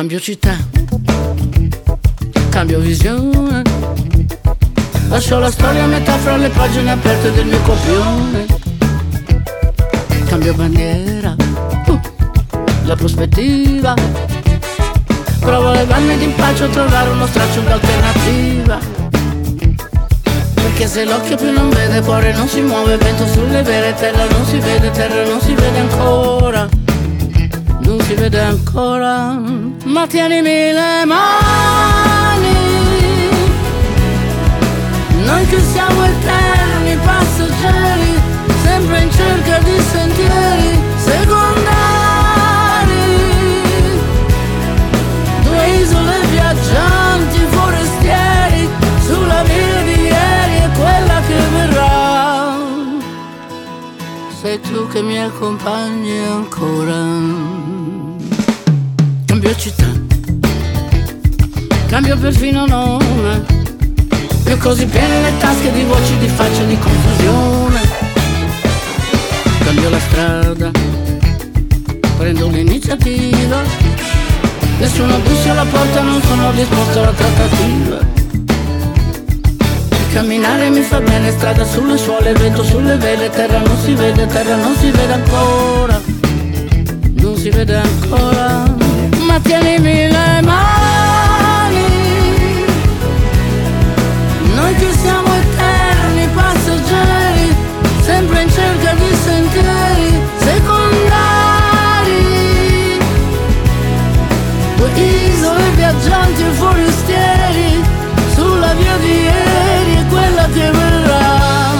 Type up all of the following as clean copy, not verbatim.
Cambio città, cambio visione, lascio la storia a metà fra le pagine aperte del mio copione. Cambio bandiera, la prospettiva, provo a levarmi d'impaccio a trovare uno straccio d'alternativa. Perché se l'occhio più non vede, cuore non si muove, vento sulle vere, terra non si vede, terra non si vede ancora, non si vede ancora. Ma tienimi le mani, noi che siamo eterni passeggeri, sempre in cerca di sentieri secondari. Due isole viaggianti, forestieri, sulla via di ieri e quella che verrà. Sei tu che mi accompagni ancora. Cambio città, cambio perfino nome, e così piene le tasche di voci, di facce, di confusione. Cambio la strada, prendo l'iniziativa, nessuno bussa alla porta, non sono disposto alla trattativa. Camminare mi fa bene, strada sulle suole, vento sulle vele, terra non si vede, terra non si vede ancora, non si vede ancora. Ma tienimi le mani, noi che siamo eterni passeggeri, sempre in cerca di sentieri secondari. Due isole viaggianti e forestieri, sulla via di ieri e quella che verrà.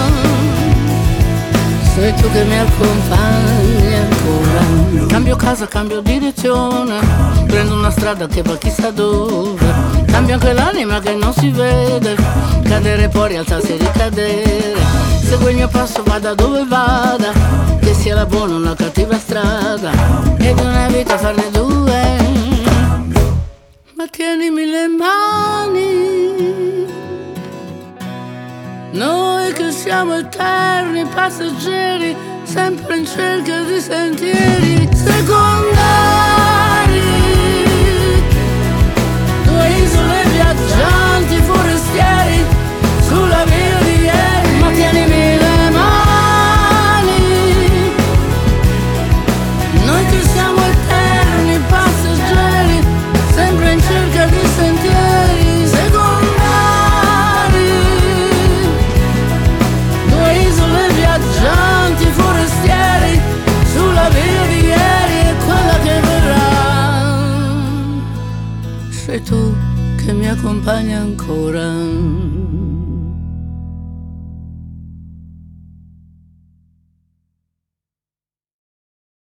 Sei tu che mi accompagni ancora. Cambio casa, cambio direzione, prendo una strada che va chissà dove. Cambio anche l'anima che non si vede, cadere poi rialzarsi e ricadere. Segui il mio passo, vada dove vada, che sia la buona o la cattiva strada, ed una vita farne due. Ma tienimi le mani, noi che siamo eterni passeggeri, sempre in cerca di sentieri secondari. Due isole viaggianti, forestieri, sulla via di ieri. Ma tienimi le mani, noi che siamo eterni passeggeri, sempre in cerca di sentieri secondari. Due isole viaggianti, forestieri, sulla via di ieri e quella che verrà. Sei tu che mi accompagni ancora.